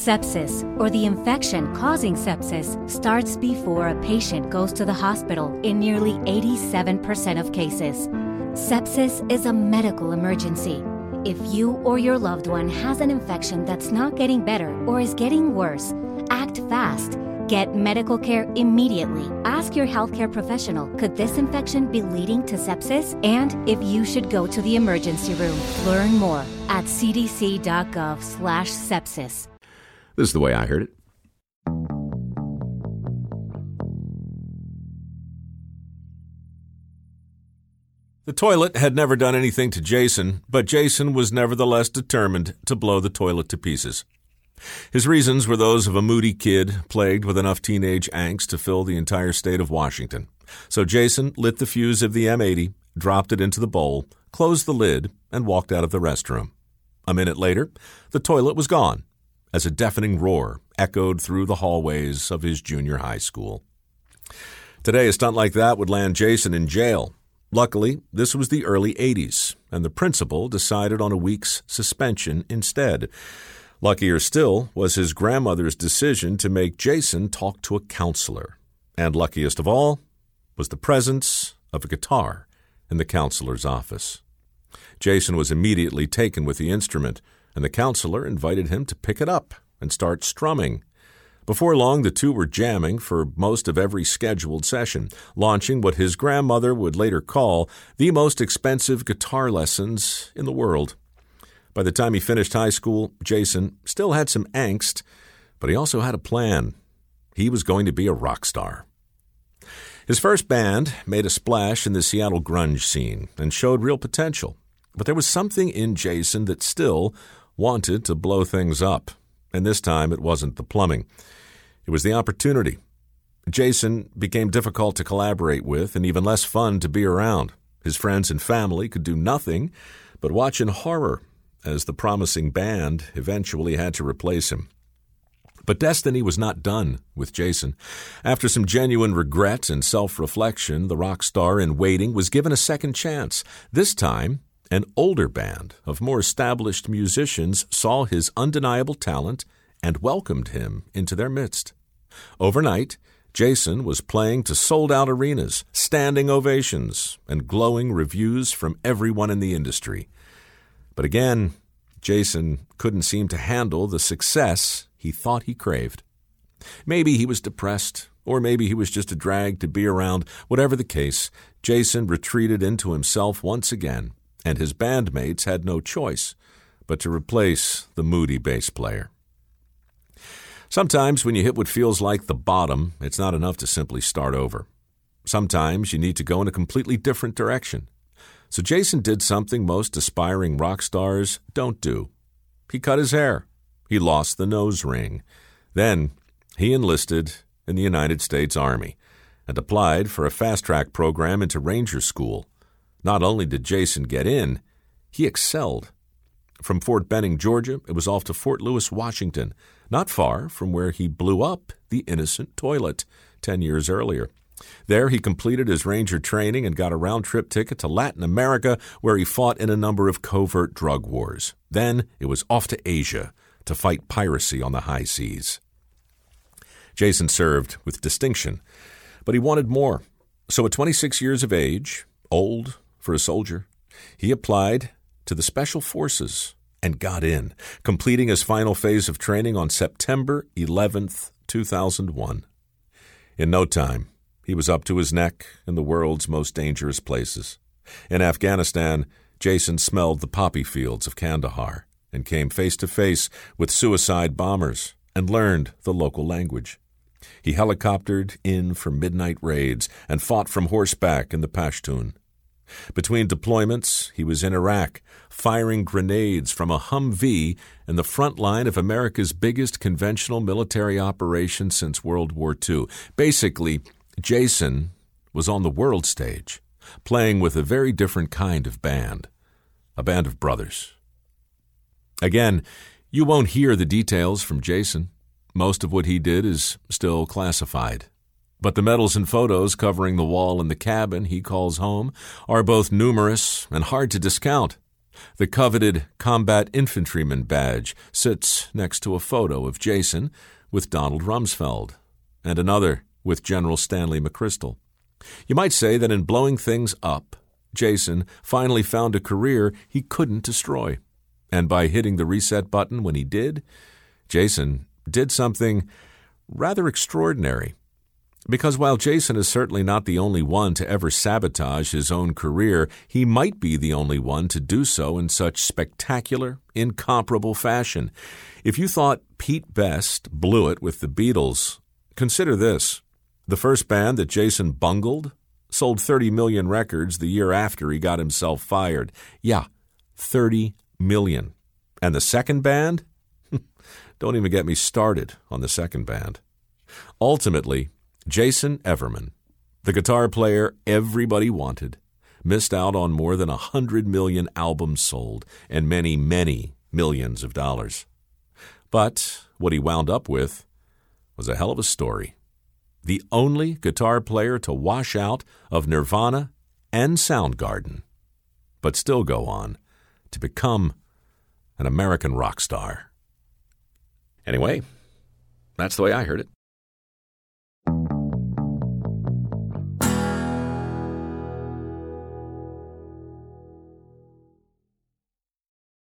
Sepsis, or the infection causing sepsis, starts before a patient goes to the hospital in nearly 87% of cases. Sepsis is a medical emergency. If you or your loved one has an infection that's not getting better or is getting worse, act fast. Get medical care immediately. Ask your healthcare professional, could this infection be leading to sepsis? And if you should go to the emergency room. Learn more at cdc.gov/sepsis. This is the way I heard it. The toilet had never done anything to Jason, but Jason was nevertheless determined to blow the toilet to pieces. His reasons were those of a moody kid plagued with enough teenage angst to fill the entire state of Washington. So Jason lit the fuse of the M80, dropped it into the bowl, closed the lid, and walked out of the restroom. A minute later, the toilet was gone, as a deafening roar echoed through the hallways of his junior high school. Today, a stunt like that would land Jason in jail. Luckily, this was the early 80s, and the principal decided on a week's suspension instead. Luckier still was his grandmother's decision to make Jason talk to a counselor. And luckiest of all was the presence of a guitar in the counselor's office. Jason was immediately taken with the instrument, and the counselor invited him to pick it up and start strumming. Before long, the two were jamming for most of every scheduled session, launching what his grandmother would later call the most expensive guitar lessons in the world. By the time he finished high school, Jason still had some angst, but he also had a plan. He was going to be a rock star. His first band made a splash in the Seattle grunge scene and showed real potential, but there was something in Jason that still wanted to blow things up, and this time it wasn't the plumbing. It was the opportunity. Jason became difficult to collaborate with and even less fun to be around. His friends and family could do nothing but watch in horror as the promising band eventually had to replace him. But destiny was not done with Jason. After some genuine regret and self-reflection, the rock star in waiting was given a second chance. This time, an older band of more established musicians saw his undeniable talent and welcomed him into their midst. Overnight, Jason was playing to sold-out arenas, standing ovations, and glowing reviews from everyone in the industry. But again, Jason couldn't seem to handle the success he thought he craved. Maybe he was depressed, or maybe he was just a drag to be around. Whatever the case, Jason retreated into himself once again, and his bandmates had no choice but to replace the moody bass player. Sometimes when you hit what feels like the bottom, it's not enough to simply start over. Sometimes you need to go in a completely different direction. So Jason did something most aspiring rock stars don't do. He cut his hair. He lost the nose ring. Then he enlisted in the United States Army and applied for a fast-track program into Ranger School. Not only did Jason get in, he excelled. From Fort Benning, Georgia, it was off to Fort Lewis, Washington, not far from where he blew up the innocent toilet 10 years earlier. There he completed his Ranger training and got a round-trip ticket to Latin America, where he fought in a number of covert drug wars. Then it was off to Asia to fight piracy on the high seas. Jason served with distinction, but he wanted more. So at 26 years of age, old for a soldier, he applied to the Special Forces and got in, completing his final phase of training on September 11th, 2001. In no time, he was up to his neck in the world's most dangerous places. In Afghanistan, Jason smelled the poppy fields of Kandahar and came face to face with suicide bombers and learned the local language. He helicoptered in for midnight raids and fought from horseback in the Pashtun. Between deployments, he was in Iraq, firing grenades from a Humvee in the front line of America's biggest conventional military operation since World War II. Basically, Jason was on the world stage, playing with a very different kind of band, a band of brothers. Again, you won't hear the details from Jason. Most of what he did is still classified. But the medals and photos covering the wall in the cabin he calls home are both numerous and hard to discount. The coveted combat infantryman badge sits next to a photo of Jason with Donald Rumsfeld, and another with General Stanley McChrystal. You might say that in blowing things up, Jason finally found a career he couldn't destroy. And by hitting the reset button when he did, Jason did something rather extraordinary. Because while Jason is certainly not the only one to ever sabotage his own career, he might be the only one to do so in such spectacular, incomparable fashion. If you thought Pete Best blew it with the Beatles, consider this. The first band that Jason bungled sold 30 million records the year after he got himself fired. Yeah, 30 million. And the second band? Don't even get me started on the second band. Ultimately, Jason Everman, the guitar player everybody wanted, missed out on more than 100 million albums sold and many, many millions of dollars. But what he wound up with was a hell of a story. The only guitar player to wash out of Nirvana and Soundgarden, but still go on to become an American rock star. Anyway, that's the way I heard it.